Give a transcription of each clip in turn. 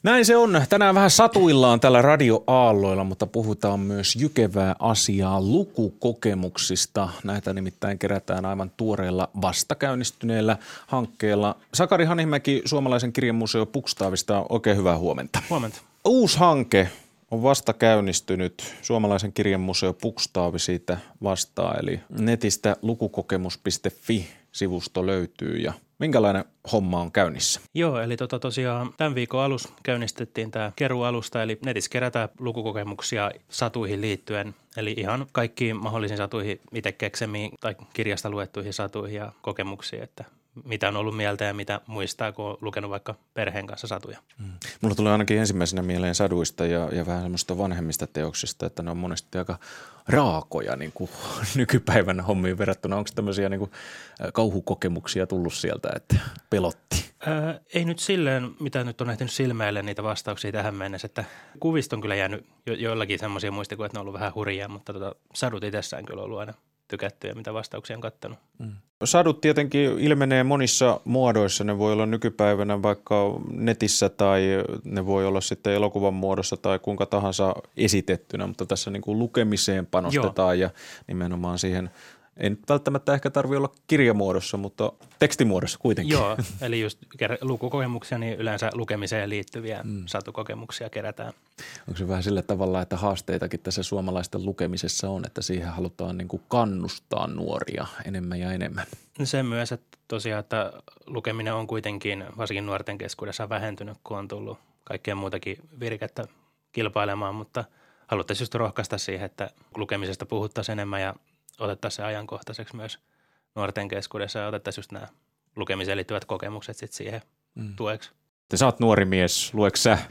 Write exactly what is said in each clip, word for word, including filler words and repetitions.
Näin se on. Tänään vähän satuillaan tällä radioaalloilla, mutta puhutaan myös jykevää asiaa lukukokemuksista. Näitä nimittäin kerätään aivan tuoreella vastakäynnistyneellä hankkeella. Sakari Hanimäki Suomalaisen kirjamuseo Bokstavista, oikein hyvää huomenta. Huomenta. Uusi hanke on vasta käynnistynyt. Suomalaisen kirjamuseo Bokstavi siitä vastaa, eli netistä lukukokemus piste fi-sivusto löytyy ja minkälainen homma on käynnissä? Joo, eli tota tosiaan tämän viikon alussa käynnistettiin tämä kerualusta, eli netissä kerätään lukukokemuksia satuihin liittyen. Eli ihan kaikkiin mahdollisiin satuihin, itse keksemiin tai kirjasta luettuihin satuihin ja kokemuksiin, että mitä on ollut mieltä ja mitä muistaa, kun on lukenut vaikka perheen kanssa satuja. Hmm. Mulla tulee ainakin ensimmäisenä mieleen saduista ja, ja vähän semmoista vanhemmista teoksista, että ne on monesti aika raakoja niin kuin nykypäivän hommiin verrattuna. Onko tämmöisiä niin kuin kauhukokemuksia tullut sieltä, että pelotti? Ää, ei nyt silleen, mitä nyt on ehtinyt silmäille niitä vastauksia tähän mennessä, että kuvista on kyllä jäänyt jo, joillakin semmoisia muistikuvia, että ne on ollut vähän hurjia, mutta tota, sadut itsessään kyllä ollut aina tykätty ja mitä vastauksia on kattanut. Mm. Sadut tietenkin ilmenee monissa muodoissa. Ne voi olla nykypäivänä vaikka netissä tai ne voi olla sitten elokuvan muodossa tai kuinka tahansa esitettynä, mutta tässä niin kuin lukemiseen panostetaan. Joo. Ja nimenomaan siihen, ei nyt välttämättä ehkä tarvitse olla kirjamuodossa, mutta tekstimuodossa kuitenkin. Joo, eli just lukukokemuksia, niin yleensä lukemiseen liittyviä mm. satukokemuksia kerätään. Onko se vähän sillä tavalla, että haasteitakin tässä suomalaisten lukemisessa on, että siihen halutaan niin kuin kannustaa nuoria enemmän ja enemmän? Sen myös, että tosiaan, että lukeminen on kuitenkin varsinkin nuorten keskuudessa vähentynyt, kun on tullut kaikkea muutakin virkettä kilpailemaan, mutta haluttaisiin just rohkaista siihen, että lukemisesta puhuttaisiin enemmän ja otettaisiin se ajankohtaiseksi myös nuorten keskuudessa ja otettaisiin just nämä lukemiseen liittyvät kokemukset sitten siihen mm. tueksi. Te sä oot nuori mies, lueks sä?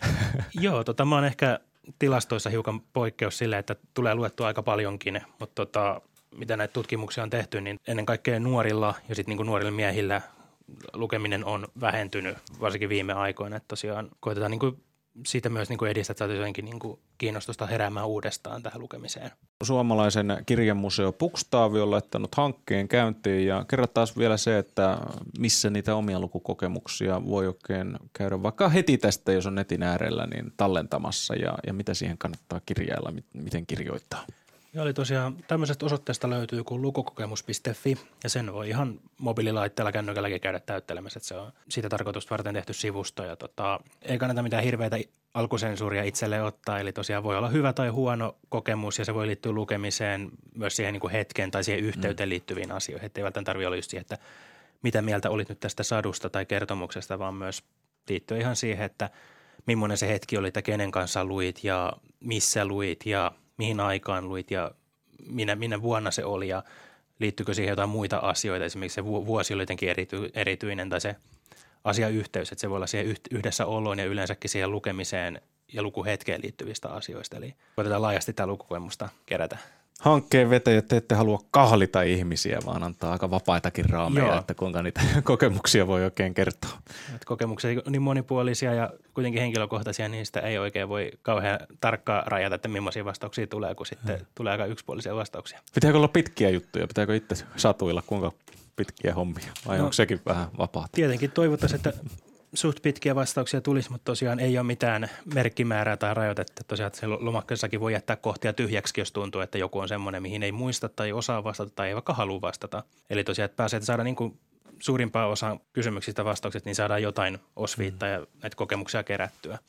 Joo, tota, mä oon ehkä tilastoissa hiukan poikkeus sille, että tulee luettua aika paljonkin, mutta tota, mitä näitä tutkimuksia on tehty, niin ennen kaikkea nuorilla ja sitten niinku nuorilla miehillä lukeminen on vähentynyt, varsinkin viime aikoina, että tosiaan koitetaan niinku siitä myös niin kuin edistää, että saataisiin jotenkin niin kuin kiinnostusta heräämään uudestaan tähän lukemiseen. Suomalaisen kirjamuseo Bokstavi on laittanut hankkeen käyntiin ja kerrotaan vielä se, että missä niitä omia lukukokemuksia voi oikein käydä vaikka heti tästä, jos on netin äärellä, niin tallentamassa ja, ja mitä siihen kannattaa kirjailla, miten kirjoittaa. Ja oli tosiaan tämmöisestä osoitteesta löytyy kuin lukukokemus piste fi ja sen voi ihan mobiililaitteella kännykälläkin käydä täyttelemässä, että se on siitä tarkoitusta varten tehty sivusto ja tota, ei kannata mitään hirveitä alkusensuuria itselle ottaa, eli tosiaan voi olla hyvä tai huono kokemus ja se voi liittyä lukemiseen myös siihen niin kuin hetkeen tai siihen yhteyteen liittyviin asioihin, että ei välttämättä tarvitse olla just siihen, että mitä mieltä olit nyt tästä sadusta tai kertomuksesta, vaan myös liittyy ihan siihen, että millainen se hetki oli, että kenen kanssa luit ja missä luit ja mihin aikaan luit ja minä, minä vuonna se oli ja liittyykö siihen jotain muita asioita. Esimerkiksi se vuosi oli jotenkin erity, erityinen tai se asiayhteys, että se voi olla siihen yhdessä oloon ja yleensäkin siihen lukemiseen ja lukuhetkeen liittyvistä asioista. Eli koitetaan laajasti tämä lukukokemusta kerätä. Hankkeen vetäjät te ette halua kahlita ihmisiä, vaan antaa aika vapaitakin raameja, Joo. että kuinka niitä kokemuksia voi oikein kertoa. Että kokemuksia on niin monipuolisia ja kuitenkin henkilökohtaisia, niin sitä ei oikein voi kauhean tarkkaan rajata, että millaisia vastauksia tulee, kun sitten hmm. tulee aika yksipuolisia vastauksia. Pitääkö olla pitkiä juttuja? Pitääkö itse satuilla kuinka pitkiä hommia? Vai no, onko sekin vähän vapaata? Tietenkin toivottaisiin, että suht pitkiä vastauksia tulisi, mutta tosiaan ei ole mitään merkkimäärää tai rajoitetta. Tosiaan että lomakkeessakin voi jättää kohtia tyhjäksi, jos tuntuu, että joku on semmoinen, mihin ei muista tai osaa vastata tai ei vaikka halua vastata. Eli tosiaan, että pääsee, että saada niin kuin suurimpaa osaa kysymyksistä vastaukset, niin saadaan jotain osviittaa ja näitä kokemuksia kerättyä.